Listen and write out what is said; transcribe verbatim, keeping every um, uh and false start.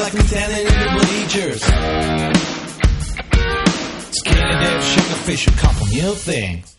like I'm standing in the bleachers. Skinny dip, sugar fish, a couple new things.